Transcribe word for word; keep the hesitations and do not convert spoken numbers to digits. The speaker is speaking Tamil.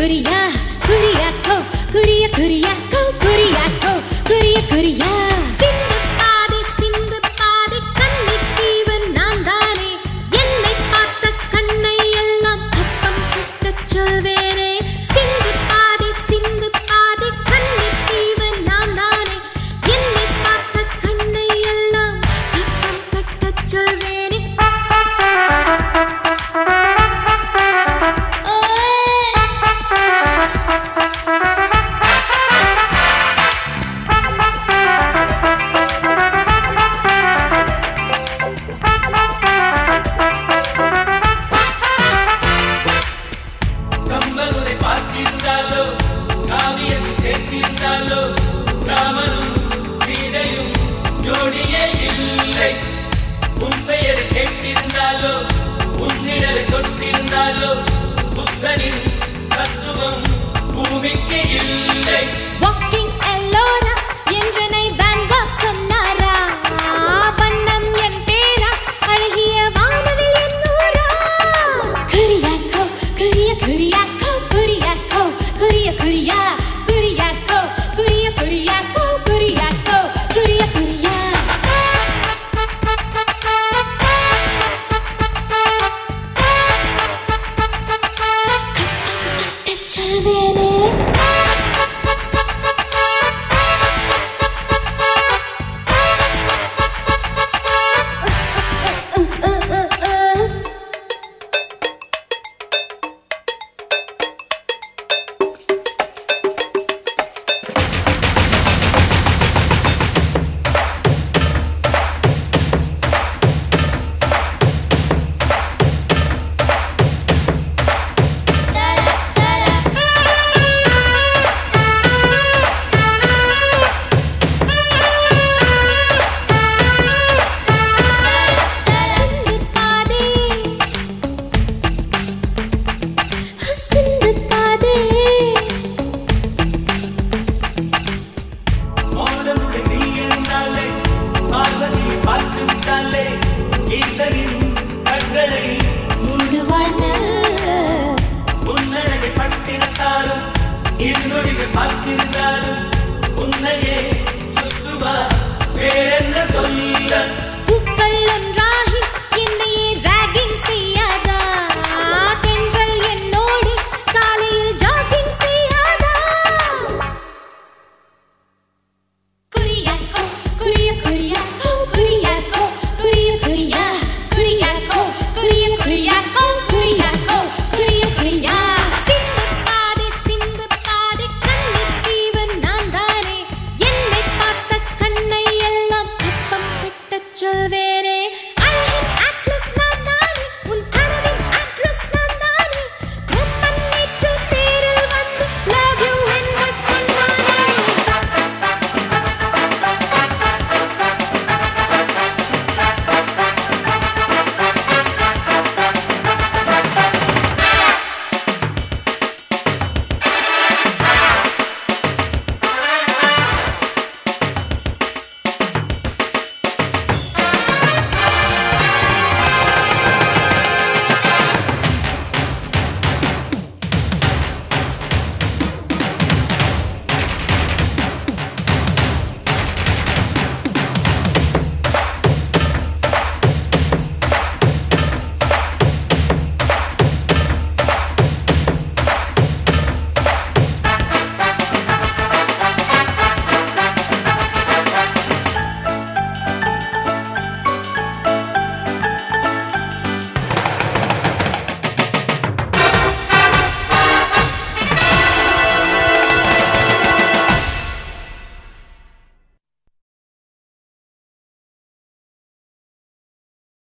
Korea, Korea, ko, Korea, Korea, ko, Korea, ko, Korea, Korea. சிந்து பாதி சிந்து பாதி கன்னித்தீவன் நான் தானே என்னை பார்த்த கண்ணை எல்லாம் கப்பம் கட்டச் சொல்வேனே சிந்து பாதி சிந்து பாதி கன்னித்தீவன் நான் தானே என்னை பார்த்த கண்ணை எல்லாம் கப்பம் கட்டச் சொல்வேனே ராமனும் சீதையும் ஜோடியே இல்லை உன் பெயர் கேட்டிருந்தாலோ உன்னிடலை தொட்டிருந்தாலோ புத்தனின் தத்துவம் பூமிக்கு இல்லை வாக்கிங் எல்லோரா என்றனை வேன் காக் சொன்னாரா வண்ணம் என் பேரா அழகிய வானவில் என் நூறா குறியாக்கோ குறிய குறியாக்கோ குறியாக்கோ குறிய குறியா குறியாக்கோ குறிய குறியாக்கோ குறியாக்கோ குறிய குறியா கட்டச் சொல்வேனே பார்த்திருந்தாலும் உன்னையே சுத்துவா வேறென்ன சொல்ல